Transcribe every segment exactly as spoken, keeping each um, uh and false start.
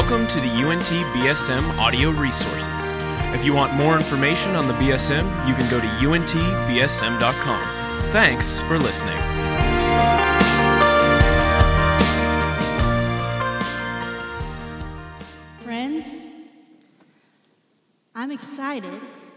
Welcome to the U N T B S M audio resources. If you want more information on the B S M, you can go to U N T B S M dot com. Thanks for listening. Friends, I'm excited.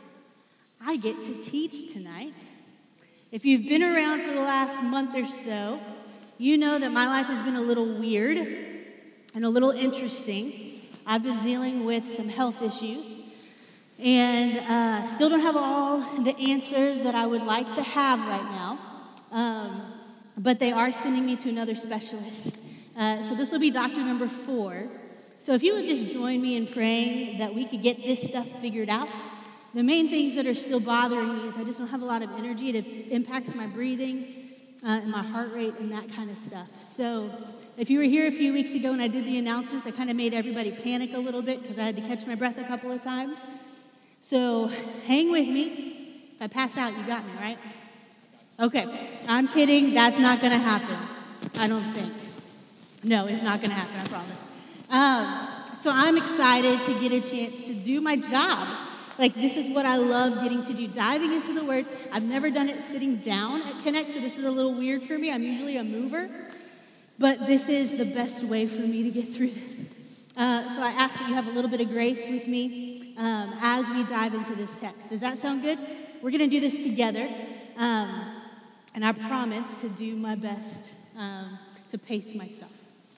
I get to teach tonight. If you've been around for the last month or so, you know that my life has been a little weird and a little interesting. I've been dealing with some health issues and uh, still don't have all the answers that I would like to have right now, um, but they are sending me to another specialist. Uh, so this will be doctor number four. So if you would just join me in praying that we could get this stuff figured out. The main things that are still bothering me is I just don't have a lot of energy. It impacts my breathing uh, and my heart rate and that kind of stuff. So if you were here a few weeks ago and I did the announcements, I kind of made everybody panic a little bit because I had to catch my breath a couple of times. So hang with me. If I pass out, you got me, right? Okay, I'm kidding. That's not going to happen. I don't think. No, it's not going to happen, I promise. Um, so I'm excited to get a chance to do my job. Like, this is what I love getting to do, diving into the Word. I've never done it sitting down at Connect, so this is a little weird for me. I'm usually a mover, but this is the best way for me to get through this. Uh, so I ask that you have a little bit of grace with me um, as we dive into this text. Does that sound good? We're going to do this together, um, and I promise to do my best um, to pace myself.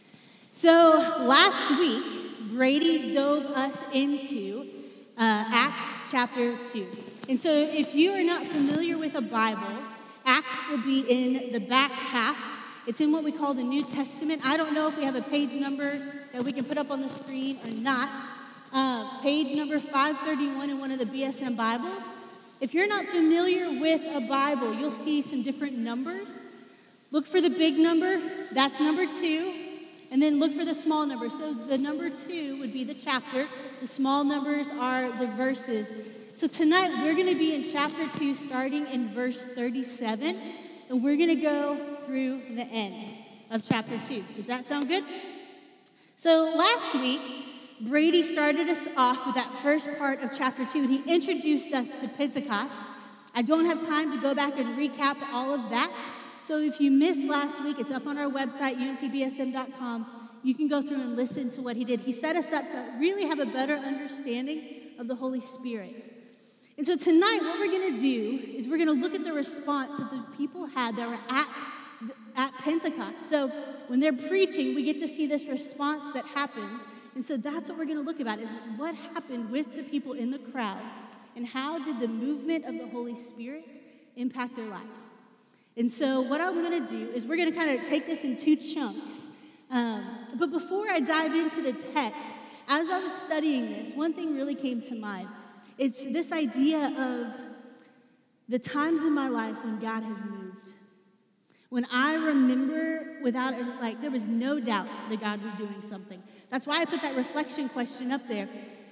So last week, Brady dove us into Uh, Acts chapter two. And so if you are not familiar with a Bible, Acts will be in the back half. It's in what we call the New Testament. I don't know if we have a page number that we can put up on the screen or not. Uh, page number five thirty-one in one of the B S M Bibles. If you're not familiar with a Bible, you'll see some different numbers. Look for the big number. That's number two. And then look for the small number. So the number two would be the chapter. The small numbers are the verses. So tonight we're going to be in chapter two, starting in verse thirty-seven. And we're going to go through the end of chapter two. Does that sound good? So last week, Brady started us off with that first part of chapter two. And he introduced us to Pentecost. I don't have time to go back and recap all of that. So if you missed last week, it's up on our website, U N T B S M dot com. You can go through and listen to what he did. He set us up to really have a better understanding of the Holy Spirit. And so tonight, what we're going to do is we're going to look at the response that the people had that were at, at Pentecost. So when they're preaching, we get to see this response that happens. And so that's what we're going to look about, is what happened with the people in the crowd and how did the movement of the Holy Spirit impact their lives. And so what I'm going to do is we're going to kind of take this in two chunks. Um, but before I dive into the text, as I was studying this, one thing really came to mind. It's this idea of the times in my life when God has moved. When I remember without, like, there was no doubt that God was doing something. That's why I put that reflection question up there.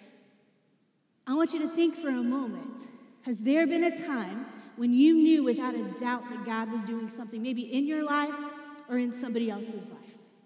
I want you to think for a moment. Has there been a time when you knew without a doubt that God was doing something, maybe in your life or in somebody else's life?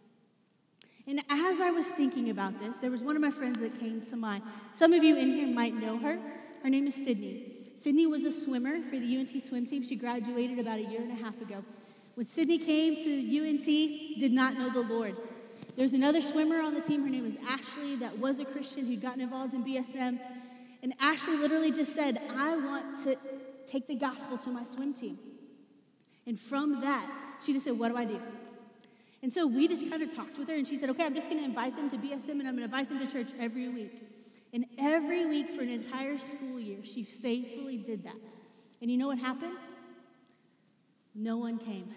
And as I was thinking about this, there was one of my friends that came to mind. Some of you in here might know her. Her name is Sydney. Sydney was a swimmer for the U N T swim team. She graduated about a year and a half ago. When Sydney came to U N T, did not know the Lord. There's another swimmer on the team. Her name was Ashley, that was a Christian who'd gotten involved in B S M. And Ashley literally just said, I want to take the gospel to my swim team. And from that, she just said, what do I do? And so we just kind of talked with her, and she said, okay, I'm just going to invite them to B S M, and I'm going to invite them to church every week. And every week for an entire school year, she faithfully did that. And you know what happened? No one came.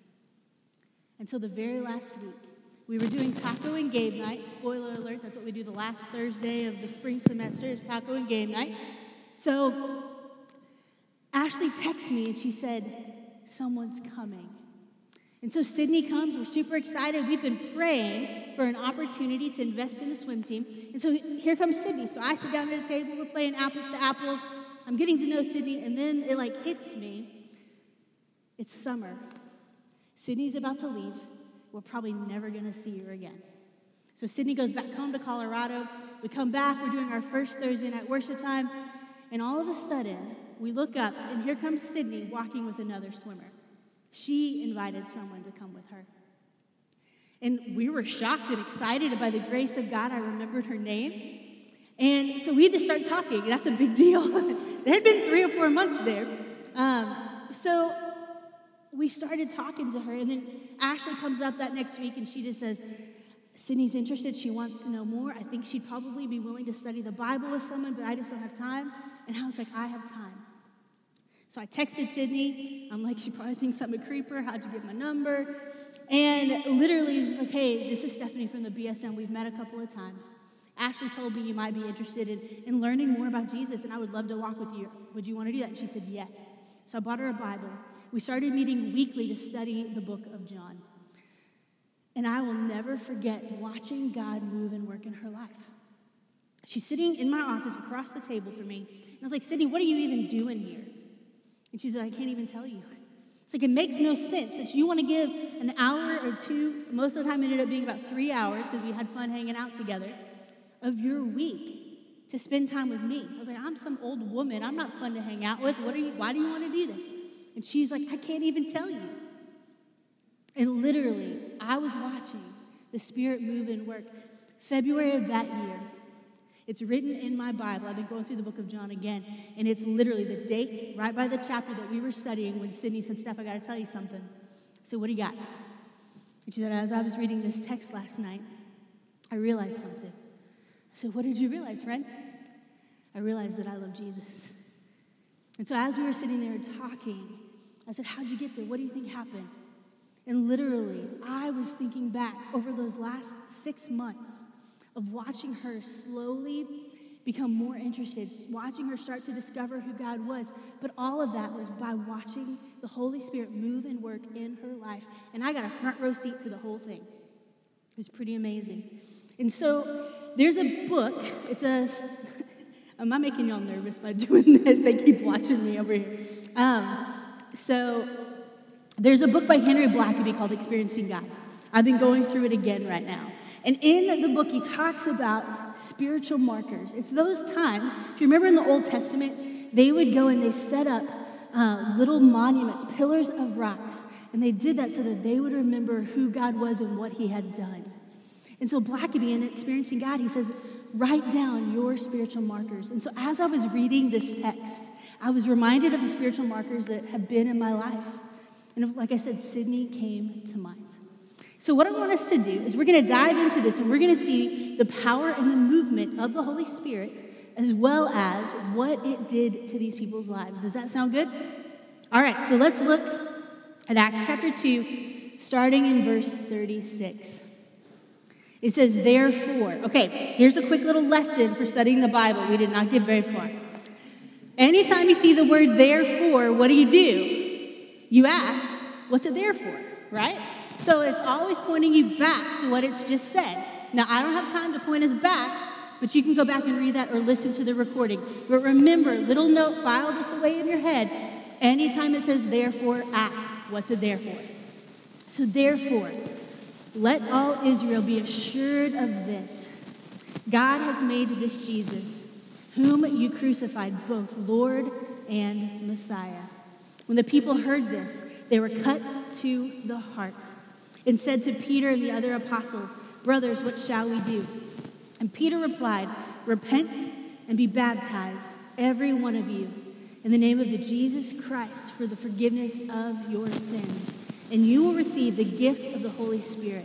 Until the very last week. We were doing taco and game night. Spoiler alert, that's what we do the last Thursday of the spring semester is taco and game night. So Ashley texted me, and she said, someone's coming. And so Sydney comes. We're super excited. We've been praying for an opportunity to invest in the swim team. And so here comes Sydney. So I sit down at a table. We're playing apples to apples. I'm getting to know Sydney. And then it like hits me. It's summer. Sydney's about to leave. We're probably never going to see her again. So Sydney goes back home to Colorado. We come back, we're doing our first Thursday night worship time, and all of a sudden, we look up, and here comes Sydney walking with another swimmer. She invited someone to come with her. And we were shocked and excited by the grace of God. I remembered her name. And so we had to start talking. That's a big deal. There had been three or four months there. Um, so we started talking to her, and then Ashley comes up that next week, and she just says, Sydney's interested. She wants to know more. I think she'd probably be willing to study the Bible with someone, but I just don't have time. And I was like, I have time. So I texted Sydney. I'm like, she probably thinks I'm a creeper. How'd you get my number? And literally, it was just like, hey, this is Stephanie from the B S M. We've met a couple of times. Ashley told me you might be interested in, in learning more about Jesus, and I would love to walk with you. Would you want to do that? And she said, yes. So I bought her a Bible. We started meeting weekly to study the book of John. And I will never forget watching God move and work in her life. She's sitting in my office across the table from me. And I was like, Sydney, what are you even doing here? And she's like, I can't even tell you. It's like, it makes no sense that you want to give an hour or two, most of the time it ended up being about three hours because we had fun hanging out together, of your week to spend time with me. I was like, I'm some old woman. I'm not fun to hang out with. What are you? Why do you want to do this? And she's like, I can't even tell you. And literally, I was watching the Spirit move and work. February of that year, it's written in my Bible. I've been going through the book of John again, and it's literally the date right by the chapter that we were studying when Sydney said, Steph, I got to tell you something. I said, what do you got? And she said, as I was reading this text last night, I realized something. I said, what did you realize, friend? I realized that I love Jesus. And so as we were sitting there talking, I said, how'd you get there? What do you think happened? And literally, I was thinking back over those last six months of watching her slowly become more interested, watching her start to discover who God was. But all of that was by watching the Holy Spirit move and work in her life. And I got a front row seat to the whole thing. It was pretty amazing. And so there's a book. It's a... Am I making y'all nervous by doing this? They keep watching me over here. Um, so... There's a book by Henry Blackaby called Experiencing God. I've been going through it again right now. And in the book, he talks about spiritual markers. It's those times, if you remember in the Old Testament, they would go and they set up uh, little monuments, pillars of rocks. And they did that so that they would remember who God was and what he had done. And so Blackaby, in Experiencing God, he says, write down your spiritual markers. And so as I was reading this text, I was reminded of the spiritual markers that have been in my life. And like I said, Sydney came to mind. So what I want us to do is we're going to dive into this, and we're going to see the power and the movement of the Holy Spirit, as well as what it did to these people's lives. Does that sound good? All right, so let's look at Acts chapter two, starting in verse thirty-six. It says, therefore. Okay, here's a quick little lesson for studying the Bible. We did not get very far. Anytime you see the word therefore, what do you do? You ask, what's it there for, right? So it's always pointing you back to what it's just said. Now, I don't have time to point us back, but you can go back and read that or listen to the recording. But remember, little note, file this away in your head. Anytime it says therefore, ask, what's it there for? So therefore, let all Israel be assured of this. God has made this Jesus, whom you crucified, both Lord and Messiah. When the people heard this, they were cut to the heart and said to Peter and the other apostles, brothers, what shall we do? And Peter replied, repent and be baptized, every one of you, in the name of the Jesus Christ for the forgiveness of your sins, and you will receive the gift of the Holy Spirit.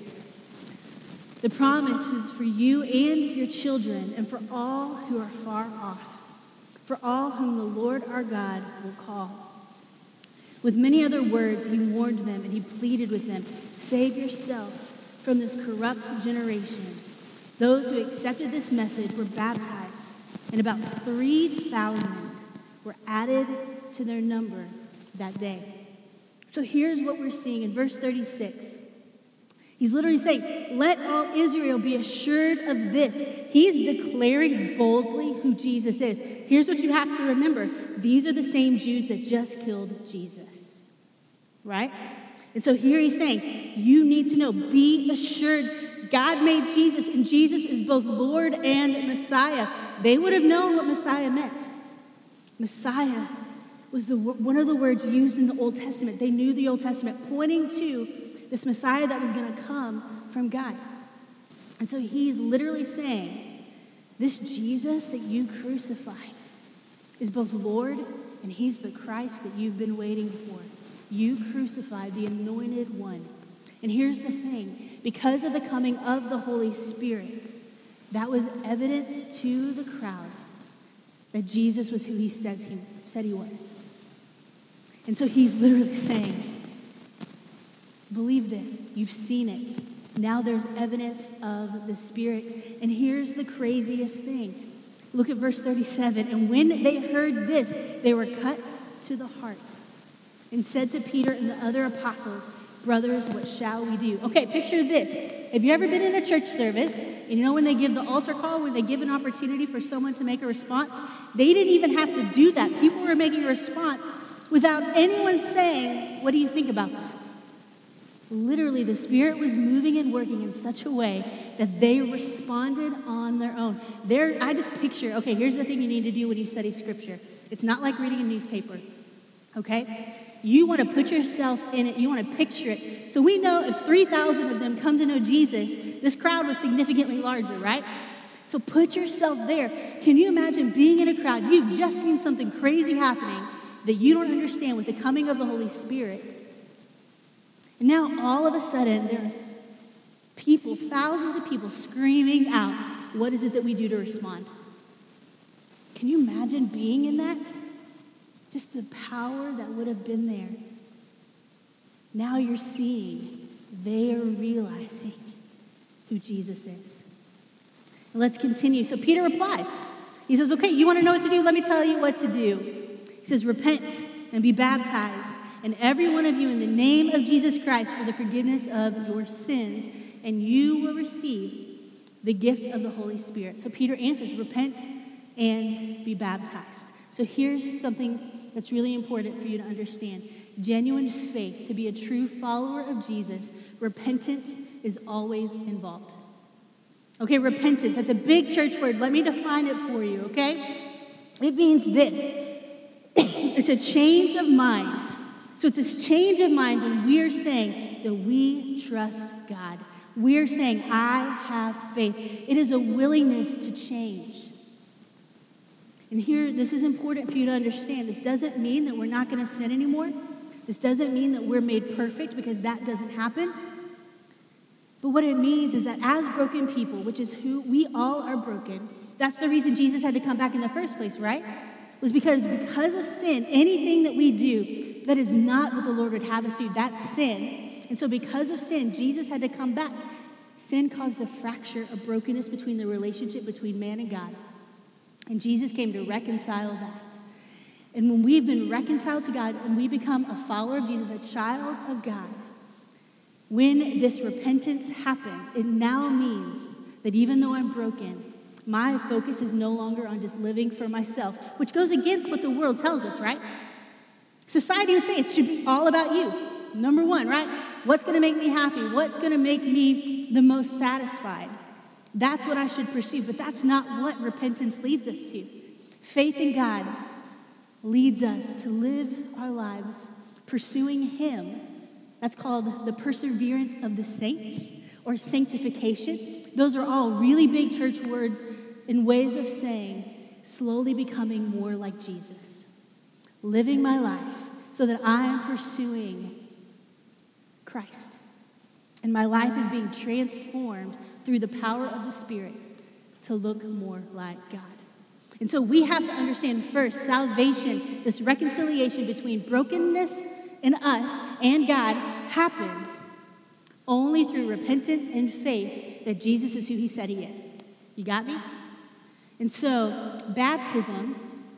The promise is for you and your children and for all who are far off, for all whom the Lord our God will call. With many other words, he warned them and he pleaded with them, save yourself from this corrupt generation. Those who accepted this message were baptized, and about three thousand were added to their number that day. So here's what we're seeing in verse thirty-six. He's literally saying, let all Israel be assured of this. He's declaring boldly who Jesus is. Here's what you have to remember. These are the same Jews that just killed Jesus, right? And so here he's saying, you need to know, be assured, God made Jesus, and Jesus is both Lord and Messiah. They would have known what Messiah meant. Messiah was the, one of the words used in the Old Testament. They knew the Old Testament, pointing to this Messiah that was going to come from God. And so he's literally saying, this Jesus that you crucified is both Lord and he's the Christ that you've been waiting for. You crucified the anointed one. And here's the thing. Because of the coming of the Holy Spirit, that was evidence to the crowd that Jesus was who he says he said he was. And so he's literally saying, believe this. You've seen it. Now there's evidence of the Spirit. And here's the craziest thing. Look at verse thirty-seven. And when they heard this, they were cut to the heart and said to Peter and the other apostles, brothers, what shall we do? Okay, picture this. Have you ever been in a church service, and you know when they give the altar call, when they give an opportunity for someone to make a response? They didn't even have to do that. People were making a response without anyone saying, what do you think about that? Literally, the Spirit was moving and working in such a way that they responded on their own. There, I just picture, okay, here's the thing you need to do when you study Scripture. It's not like reading a newspaper, okay? You want to put yourself in it. You want to picture it. So we know if three thousand of them come to know Jesus, this crowd was significantly larger, right? So put yourself there. Can you imagine being in a crowd? You've just seen something crazy happening that you don't understand with the coming of the Holy Spirit. And now all of a sudden there are people, thousands of people screaming out, what is it that we do to respond? Can you imagine being in that? Just the power that would have been there. Now you're seeing, they are realizing who Jesus is. And let's continue. So Peter replies. He says, okay, you want to know what to do? Let me tell you what to do. He says, repent and be baptized, and every one of you in the name of Jesus Christ for the forgiveness of your sins, and you will receive the gift of the Holy Spirit. So Peter answers, repent and be baptized. So here's something that's really important for you to understand. Genuine faith, to be a true follower of Jesus, repentance is always involved. Okay, repentance, that's a big church word. Let me define it for you, okay? It means this. It's a change of mind. So it's this change of mind when we're saying that we trust God. We're saying, I have faith. It is a willingness to change. And here, this is important for you to understand. This doesn't mean that we're not going to sin anymore. This doesn't mean that we're made perfect, because that doesn't happen. But what it means is that as broken people, which is who we all are broken, that's the reason Jesus had to come back in the first place, right? Was because because of sin, anything that we do that is not what the Lord would have us do, that's sin. And so because of sin, Jesus had to come back. Sin caused a fracture, a brokenness between the relationship between man and God. And Jesus came to reconcile that. And when we've been reconciled to God and we become a follower of Jesus, a child of God, when this repentance happens, it now means that even though I'm broken, my focus is no longer on just living for myself, which goes against what the world tells us, right? Society would say it should be all about you. Number one, right? What's going to make me happy? What's going to make me the most satisfied? That's what I should pursue, but that's not what repentance leads us to. Faith in God leads us to live our lives pursuing Him. That's called the perseverance of the saints, or sanctification. Those are all really big church words and ways of saying slowly becoming more like Jesus. Living my life so that I am pursuing Christ. And my life is being transformed through the power of the Spirit to look more like God. And so we have to understand first, salvation, this reconciliation between brokenness in us and God, happens only through repentance and faith that Jesus is who He said He is. You got me? And so baptism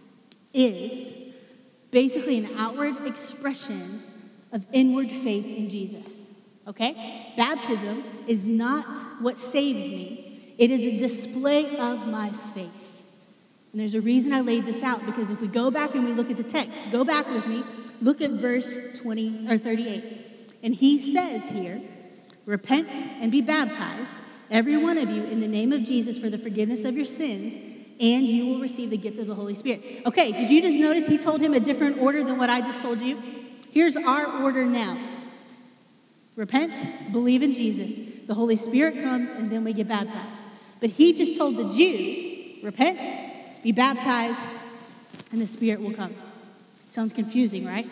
is basically an outward expression of inward faith in Jesus. Okay? Baptism is not what saves me. It is a display of my faith. And there's a reason I laid this out, because if we go back and we look at the text, go back with me, look at verse twenty or thirty-eight. And he says here, repent and be baptized, every one of you, in the name of Jesus for the forgiveness of your sins, and you will receive the gift of the Holy Spirit. Okay, did you just notice he told him a different order than what I just told you? Here's our order now. Repent, believe in Jesus. The Holy Spirit comes, and then we get baptized. But he just told the Jews, repent, be baptized, and the Spirit will come. Sounds confusing, right?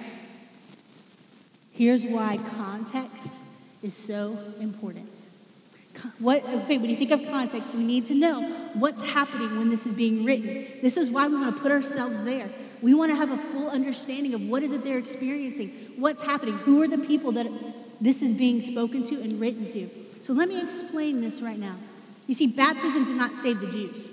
Here's why context is so important. What, okay, when you think of context, we need to know what's happening when this is being written. This is why we want to put ourselves there. We want to have a full understanding of what is it they're experiencing, what's happening, who are the people that this is being spoken to and written to. So let me explain this right now. You see, baptism did not save the Jews.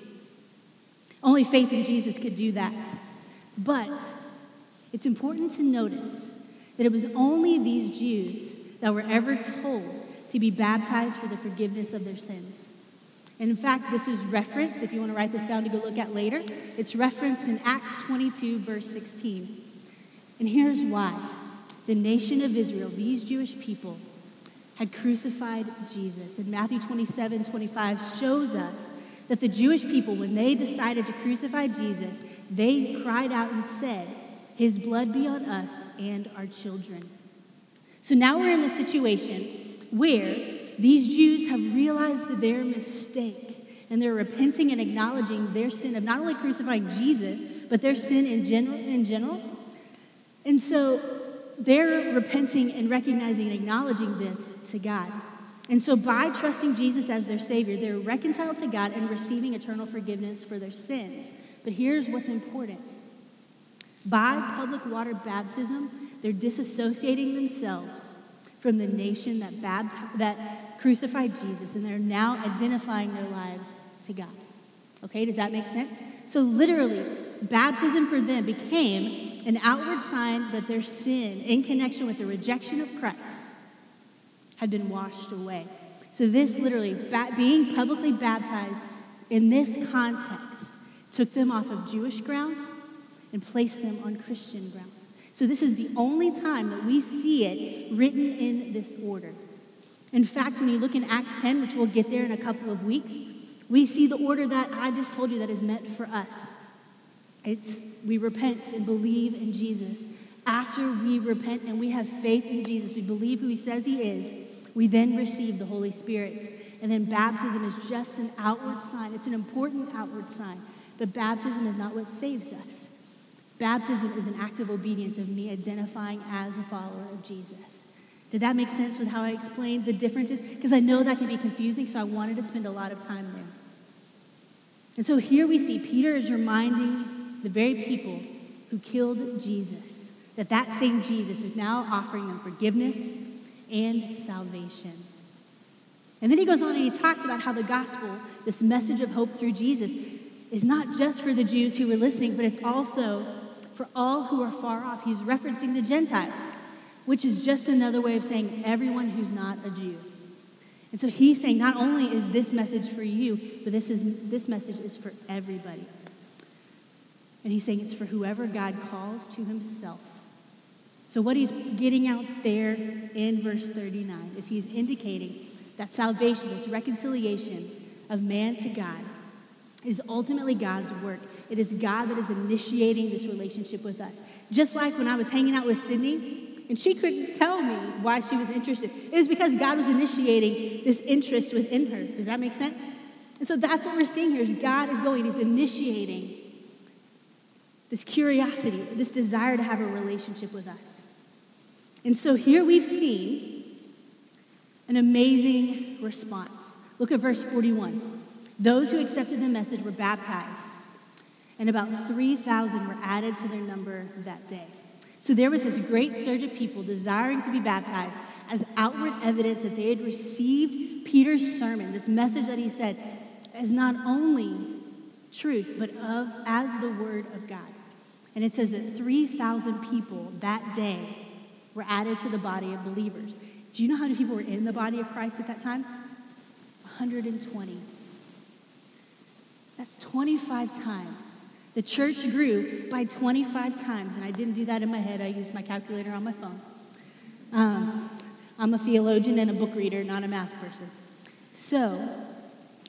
Only faith in Jesus could do that. But it's important to notice that it was only these Jews that were ever told to be baptized for the forgiveness of their sins. And in fact, this is referenced, if you want to write this down to go look at later, it's referenced in Acts twenty-two, verse sixteen. And here's why. The nation of Israel, these Jewish people, had crucified Jesus. And Matthew twenty-seven, twenty-five shows us that the Jewish people, when they decided to crucify Jesus, they cried out and said, "His blood be on us and our children." So now we're in the situation where these Jews have realized their mistake, and they're repenting and acknowledging their sin of not only crucifying Jesus, but their sin in general. In general. And so they're repenting and recognizing and acknowledging this to God. And so by trusting Jesus as their Savior, they're reconciled to God and receiving eternal forgiveness for their sins. But here's what's important. By public water baptism, they're disassociating themselves from the nation that baptized, that crucified Jesus, and they're now identifying their lives to God. Okay, does that make sense? So literally, baptism for them became an outward sign that their sin, in connection with the rejection of Christ, had been washed away. So this literally, ba- being publicly baptized in this context, took them off of Jewish ground and placed them on Christian ground. So this is the only time that we see it written in this order. In fact, when you look in Acts ten, which we'll get there in a couple of weeks, we see the order that I just told you that is meant for us. It's we repent and believe in Jesus. After we repent and we have faith in Jesus, we believe who he says he is, we then receive the Holy Spirit. And then baptism is just an outward sign. It's an important outward sign. But baptism is not what saves us. Baptism is an act of obedience of me identifying as a follower of Jesus. Did that make sense with how I explained the differences? Because I know that can be confusing, so I wanted to spend a lot of time there. And so here we see Peter is reminding the very people who killed Jesus that that same Jesus is now offering them forgiveness and salvation. And then he goes on and he talks about how the gospel, this message of hope through Jesus, is not just for the Jews who were listening, but it's also for all who are far off. He's referencing the Gentiles, which is just another way of saying everyone who's not a Jew. And so he's saying not only is this message for you, but this is this message is for everybody. And he's saying it's for whoever God calls to himself. So what he's getting out there in verse thirty-nine is he's indicating that salvation, this reconciliation of man to God, is ultimately God's work. It is God that is initiating this relationship with us. Just like when I was hanging out with Sydney, and she couldn't tell me why she was interested. It was because God was initiating this interest within her. Does that make sense? And so that's what we're seeing here is God is going, he's initiating this curiosity, this desire to have a relationship with us. And so here we've seen an amazing response. Look at verse forty-one. Those who accepted the message were baptized, and about three thousand were added to their number that day. So there was this great surge of people desiring to be baptized as outward evidence that they had received Peter's sermon, this message that he said, as not only truth, but of as the word of God. And it says that three thousand people that day were added to the body of believers. Do you know how many people were in the body of Christ at that time? one hundred twenty. That's twenty-five times. The church grew by twenty-five times, and I didn't do that in my head. I used my calculator on my phone. Um, I'm a theologian and a book reader, not a math person. So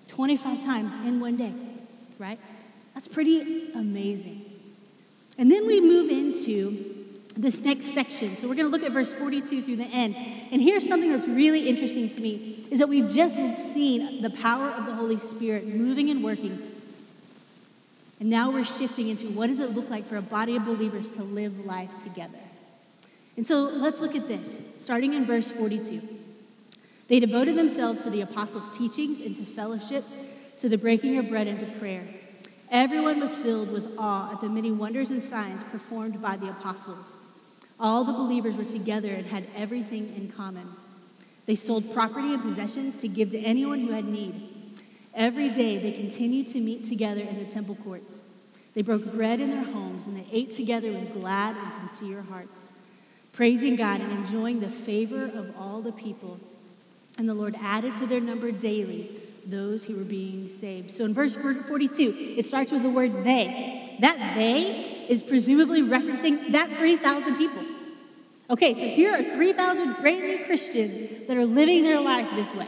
twenty-five times in one day, right? That's pretty amazing. And then we move into this next section. So we're going to look at verse forty-two through the end. And here's something that's really interesting to me, is that we've just seen the power of the Holy Spirit moving and working. And now we're shifting into what does it look like for a body of believers to live life together. And so let's look at this, starting in verse forty-two. They devoted themselves to the apostles' teachings and to fellowship, to the breaking of bread and to prayer. Everyone was filled with awe at the many wonders and signs performed by the apostles. All the believers were together and had everything in common. They sold property and possessions to give to anyone who had need. Every day they continued to meet together in the temple courts. They broke bread in their homes and they ate together with glad and sincere hearts, praising God and enjoying the favor of all the people. And the Lord added to their number daily those who were being saved. So in verse forty-two, it starts with the word they. That they is presumably referencing that three thousand people. Okay, so here are three thousand brand new Christians that are living their life this way.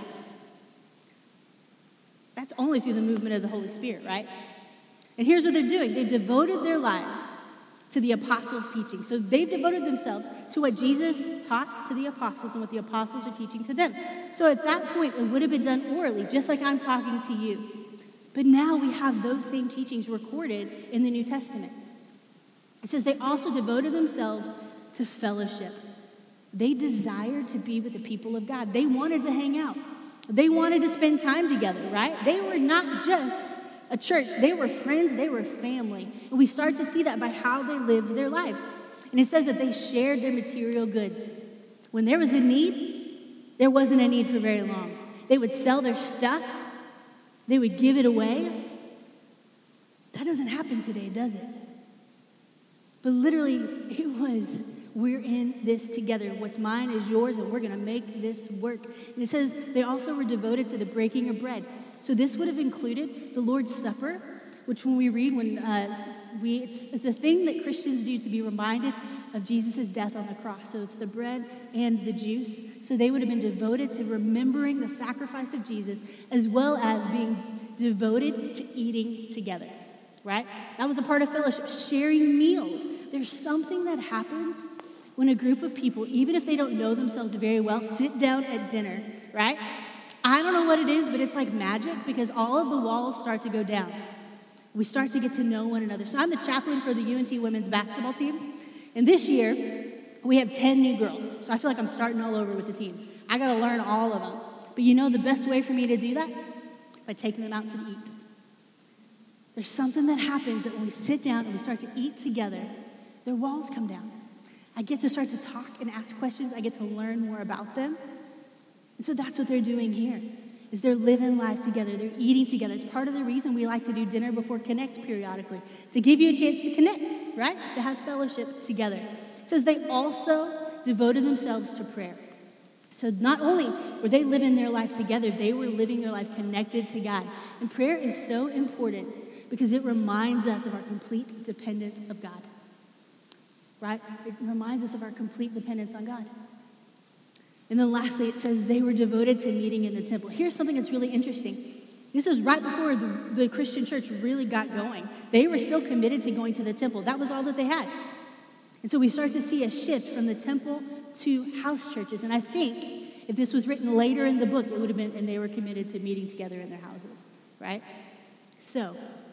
That's only through the movement of the Holy Spirit, right? And here's what they're doing. They've devoted their lives to the apostles' teaching. So they've devoted themselves to what Jesus taught to the apostles and what the apostles are teaching to them. So at that point, it would have been done orally, just like I'm talking to you. But now we have those same teachings recorded in the New Testament. It says they also devoted themselves to fellowship. They desired to be with the people of God. They wanted to hang out. They wanted to spend time together, right? They were not just a church. They were friends. They were family. And we start to see that by how they lived their lives. And it says that they shared their material goods. When there was a need, there wasn't a need for very long. They would sell their stuff. They would give it away. That doesn't happen today, does it? But literally, it was, we're in this together. What's mine is yours, and we're going to make this work. And it says they also were devoted to the breaking of bread. So this would have included the Lord's Supper, which when we read, when uh, we, it's, it's a thing that Christians do to be reminded of Jesus' death on the cross. So it's the bread and the juice. So they would have been devoted to remembering the sacrifice of Jesus, as well as being devoted to eating together, right? That was a part of fellowship, sharing meals. There's something that happens when a group of people, even if they don't know themselves very well, sit down at dinner, right? I don't know what it is, but it's like magic because all of the walls start to go down. We start to get to know one another. So I'm the chaplain for the U N T women's basketball team. And this year, we have ten new girls. So I feel like I'm starting all over with the team. I got to learn all of them. But you know the best way for me to do that? By taking them out to eat. There's something that happens that when we sit down and we start to eat together, their walls come down. I get to start to talk and ask questions. I get to learn more about them. And so that's what they're doing here, is they're living life together. They're eating together. It's part of the reason we like to do dinner before Connect periodically, to give you a chance to connect, right? To have fellowship together. It says they also devoted themselves to prayer. So not only were they living their life together, they were living their life connected to God. And prayer is so important because it reminds us of our complete dependence of God, right? It reminds us of our complete dependence on God. And then lastly, it says they were devoted to meeting in the temple. Here's something that's really interesting. This was right before the, the Christian church really got going. They were still committed to going to the temple. That was all that they had. And so we start to see a shift from the temple to house churches. And I think if this was written later in the book, it would have been, and they were committed to meeting together in their houses, right? So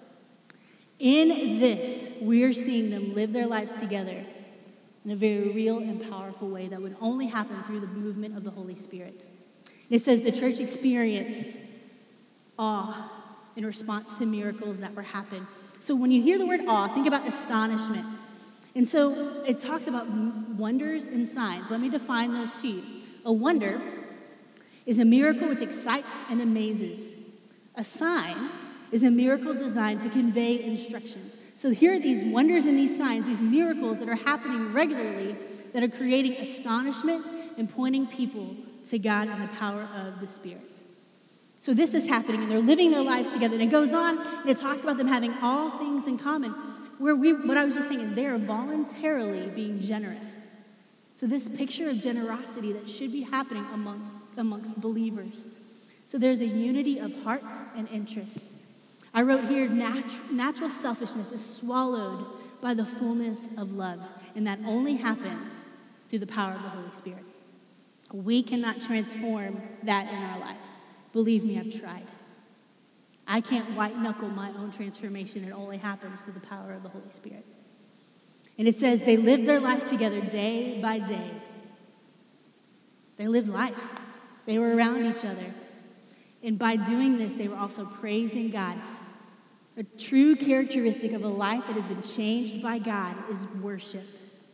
in this, we're seeing them live their lives together in a very real and powerful way that would only happen through the movement of the Holy Spirit. It says the church experienced awe in response to miracles that were happening. So when you hear the word awe, think about astonishment. And so it talks about wonders and signs. Let me define those to you. A wonder is a miracle which excites and amazes. A sign is a miracle designed to convey instructions. So here are these wonders and these signs, these miracles that are happening regularly that are creating astonishment and pointing people to God and the power of the Spirit. So this is happening, and they're living their lives together. And it goes on, and it talks about them having all things in common. Where we, what I was just saying is they are voluntarily being generous. So this picture of generosity that should be happening among, amongst believers. So there's a unity of heart and interest. I wrote here, nat- natural selfishness is swallowed by the fullness of love, and that only happens through the power of the Holy Spirit. We cannot transform that in our lives. Believe me, I've tried. I can't white-knuckle my own transformation. It only happens through the power of the Holy Spirit. And it says they lived their life together day by day. They lived life. They were around each other. And by doing this, they were also praising God. A true characteristic of a life that has been changed by God is worship.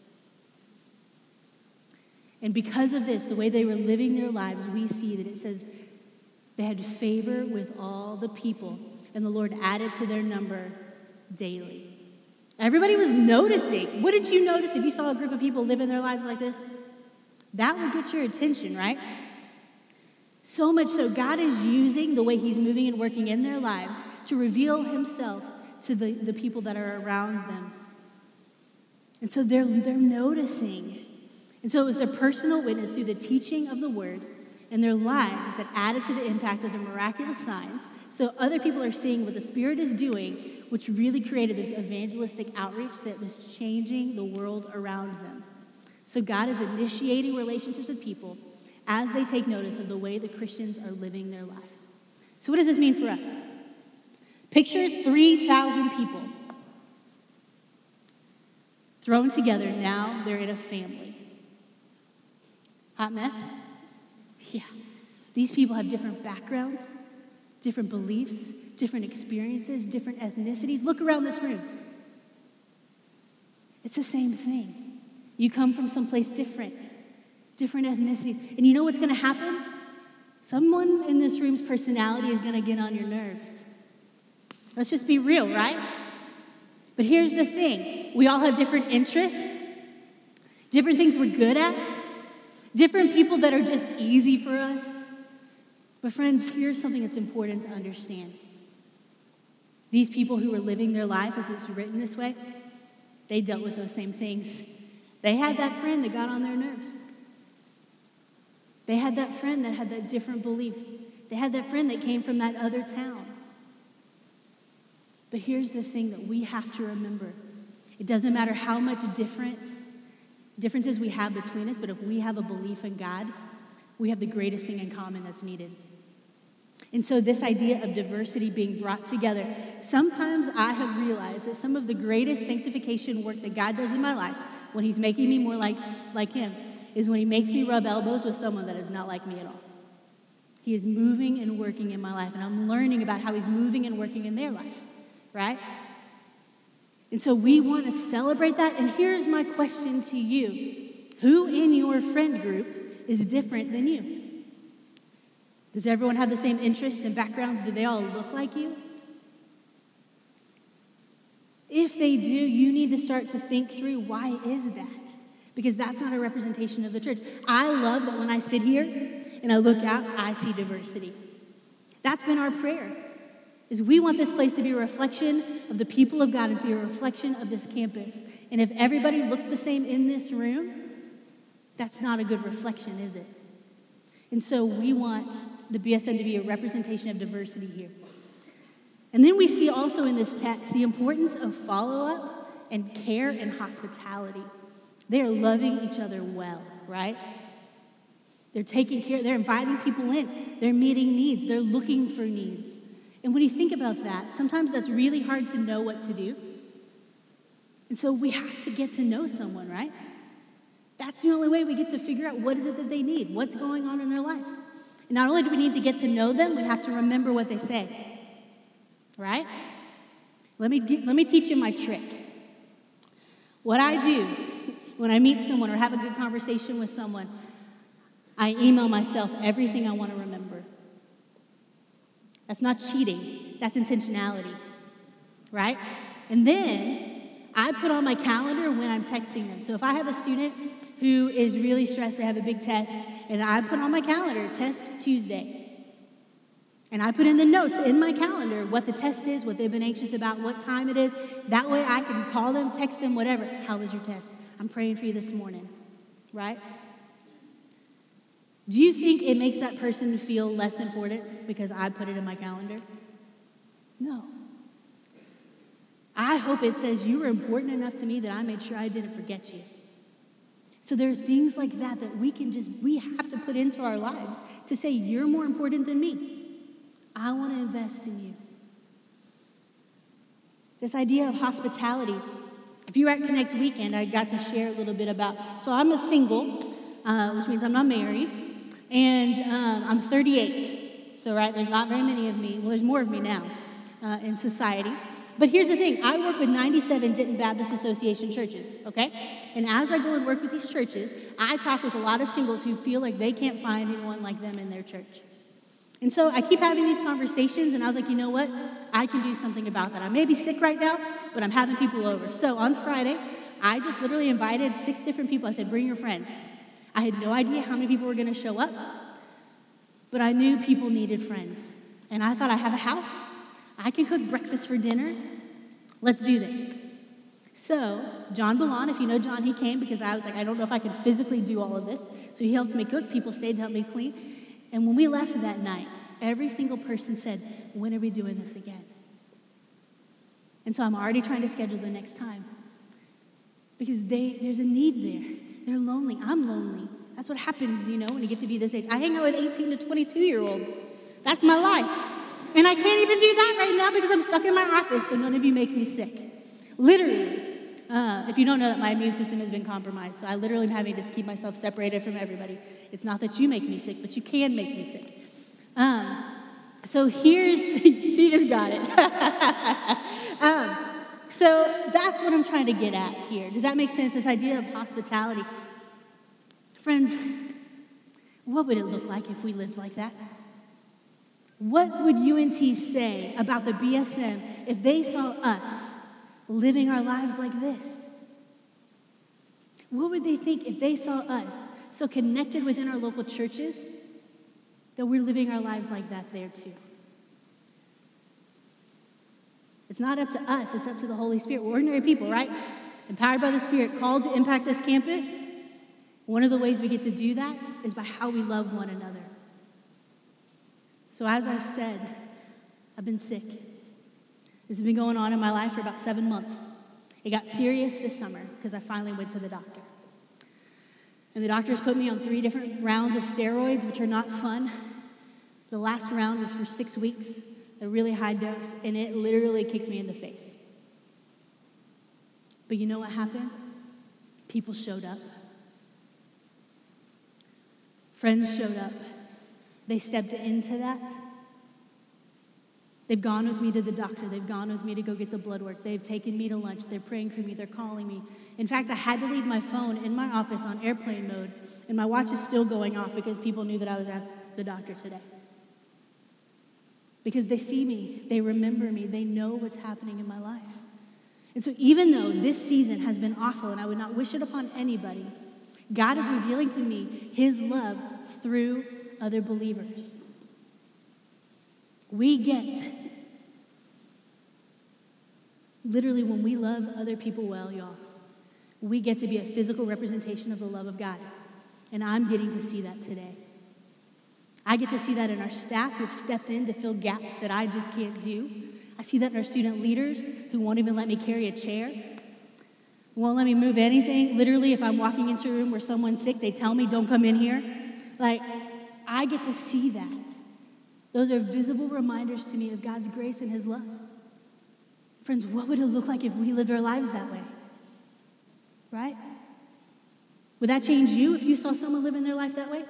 And because of this, the way they were living their lives, we see that it says they had favor with all the people, and the Lord added to their number daily. Everybody was noticing. What did you notice if you saw a group of people living their lives like this? That would get your attention, right? So much so, God is using the way he's moving and working in their lives to reveal himself to the, the people that are around them. And so they're, they're noticing. And so it was their personal witness through the teaching of the word and their lives that added to the impact of the miraculous signs. So other people are seeing what the Spirit is doing, which really created this evangelistic outreach that was changing the world around them. So God is initiating relationships with people as they take notice of the way the Christians are living their lives. So what does this mean for us? Picture three thousand people thrown together. Now they're in a family. Hot mess? Yeah. These people have different backgrounds, different beliefs, different experiences, different ethnicities. Look around this room. It's the same thing. You come from someplace different, different ethnicities. And you know what's going to happen? Someone in this room's personality is going to get on your nerves. Let's just be real, right? But here's the thing. We all have different interests, different things we're good at, different people that are just easy for us. But friends, here's something that's important to understand. These people who were living their life as it's written this way, they dealt with those same things. They had that friend that got on their nerves. They had that friend that had that different belief. They had that friend that came from that other town. But here's the thing that we have to remember. It doesn't matter how much difference, differences we have between us, but if we have a belief in God, we have the greatest thing in common that's needed. And so this idea of diversity being brought together, sometimes I have realized that some of the greatest sanctification work that God does in my life, when he's making me more like, like him, is when he makes me rub elbows with someone that is not like me at all. He is moving and working in my life, and I'm learning about how he's moving and working in their life, right? And so we want to celebrate that, and here's my question to you. Who in your friend group is different than you? Does everyone have the same interests and backgrounds? Do they all look like you? If they do, you need to start to think through, why is that? Because that's not a representation of the church. I love that when I sit here and I look out, I see diversity. That's been our prayer, is we want this place to be a reflection of the people of God and to be a reflection of this campus. And if everybody looks the same in this room, that's not a good reflection, is it? And so we want the B S M to be a representation of diversity here. And then we see also in this text the importance of follow-up and care and hospitality. They are loving each other well, right? They're taking care, they're inviting people in. They're meeting needs. They're looking for needs. And when you think about that, sometimes that's really hard to know what to do. And so we have to get to know someone, right? That's the only way we get to figure out what is it that they need, what's going on in their lives. And not only do we need to get to know them, we have to remember what they say, right? Let me, get, let me teach you my trick. What I do when I meet someone or have a good conversation with someone, I email myself everything I want to remember. That's not cheating. That's intentionality, right? And then I put on my calendar when I'm texting them. So if I have a student who is really stressed, they have a big test, and I put on my calendar, test Tuesday. And I put in the notes in my calendar what the test is, what they've been anxious about, what time it is. That way I can call them, text them, whatever. How was your test? I'm praying for you this morning, right? Do you think it makes that person feel less important because I put it in my calendar? No. I hope it says you were important enough to me that I made sure I didn't forget you. So there are things like that that we can just, we have to put into our lives to say, you're more important than me. I want to invest in you. This idea of hospitality. If you were at Connect Weekend, I got to share a little bit about, so I'm a single, uh, which means I'm not married, and um, I'm thirty-eight. So, right, there's not very many of me. Well, there's more of me now uh, in society. But here's the thing. I work with ninety-seven Denton Baptist Association churches, okay? And as I go and work with these churches, I talk with a lot of singles who feel like they can't find anyone like them in their church. And so I keep having these conversations, and I was like, you know what? I can do something about that. I may be sick right now, but I'm having people over. So on Friday, I just literally invited six different people. I said, bring your friends. I had no idea how many people were going to show up, but I knew people needed friends. And I thought, I have a house. I can cook breakfast for dinner. Let's do this. So John Ballon, if you know John, he came because I was like, I don't know if I can physically do all of this. So he helped me cook. People stayed to help me clean. And when we left that night, every single person said, when are we doing this again? And so I'm already trying to schedule the next time. Because they, there's a need there. They're lonely. I'm lonely. That's what happens, you know, when you get to be this age. I hang out with eighteen to twenty-two-year-olds. That's my life. And I can't even do that right now because I'm stuck in my office, so none of you make me sick. Literally. Uh, if you don't know that, my immune system has been compromised, so I literally am having to keep myself separated from everybody. It's not that you make me sick, but you can make me sick. Um, so here's, she just got it. um, so that's what I'm trying to get at here. Does that make sense, this idea of hospitality? Friends, what would it look like if we lived like that? What would U N T say about the B S M if they saw us living our lives like this? What would they think if they saw us so connected within our local churches that we're living our lives like that there too? It's not up to us, it's up to the Holy Spirit. We're ordinary people, right? Empowered by the Spirit, called to impact this campus. One of the ways we get to do that is by how we love one another. So as I've said, I've been sick. This has been going on in my life for about seven months. It got serious this summer because I finally went to the doctor. And the doctors put me on three different rounds of steroids, which are not fun. The last round was for six weeks, a really high dose, and it literally kicked me in the face. But you know what happened? People showed up. Friends showed up. They stepped into that. They've gone with me to the doctor. They've gone with me to go get the blood work. They've taken me to lunch. They're praying for me. They're calling me. In fact, I had to leave my phone in my office on airplane mode, and my watch is still going off because people knew that I was at the doctor today. Because they see me. They remember me. They know what's happening in my life. And so even though this season has been awful, and I would not wish it upon anybody, God is revealing to me his love through other believers. We get, literally when we love other people well, y'all, we get to be a physical representation of the love of God. And I'm getting to see that today. I get to see that in our staff who have stepped in to fill gaps that I just can't do. I see that in our student leaders who won't even let me carry a chair, won't let me move anything. Literally, if I'm walking into a room where someone's sick, they tell me, don't come in here. Like, I get to see that. Those are visible reminders to me of God's grace and his love. Friends, what would it look like if we lived our lives that way? Right? Would that change you if you saw someone living their life that way?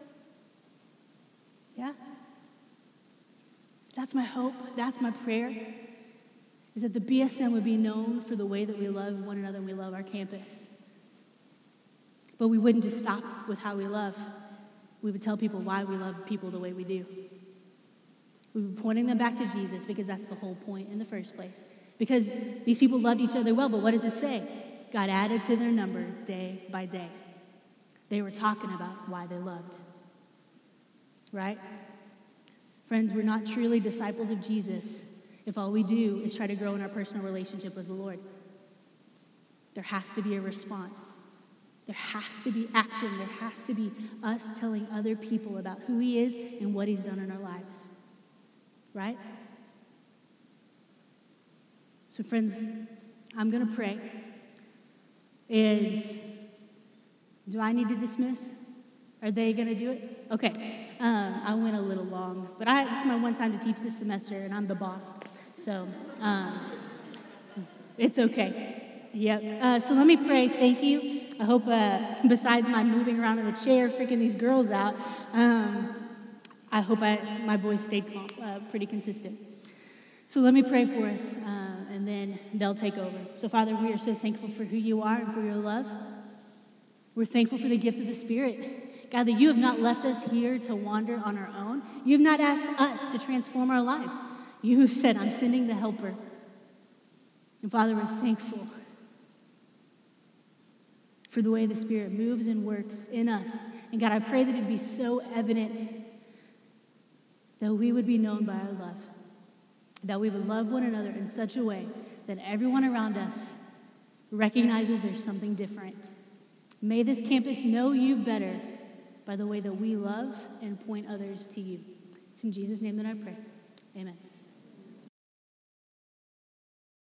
Yeah? That's my hope. That's my prayer. Is that the B S M would be known for the way that we love one another and we love our campus. But we wouldn't just stop with how we love. We would tell people why we love people the way we do. We were pointing them back to Jesus because that's the whole point in the first place. Because these people loved each other well, but what does it say? God added to their number day by day. They were talking about why they loved. Right? Friends, we're not truly disciples of Jesus if all we do is try to grow in our personal relationship with the Lord. There has to be a response. There has to be action. There has to be us telling other people about who he is and what he's done in our lives. Right? So friends, I'm going to pray. And do I need to dismiss? Are they going to do it? Okay. Um, I went a little long. But I, this is my one time to teach this semester, and I'm the boss. So um, it's okay. Yep. Uh, so let me pray. Thank you. I hope, uh, besides my moving around in the chair, freaking these girls out, um, I hope I, my voice stayed calm, uh, pretty consistent. So let me pray for us, uh, and then they'll take over. So, Father, we are so thankful for who you are and for your love. We're thankful for the gift of the Spirit. God, that you have not left us here to wander on our own. You have not asked us to transform our lives. You have said, I'm sending the helper. And, Father, we're thankful for the way the Spirit moves and works in us. And, God, I pray that it would be so evident that we would be known by our love. That we would love one another in such a way that everyone around us recognizes there's something different. May this campus know you better by the way that we love and point others to you. It's in Jesus' name that I pray. Amen.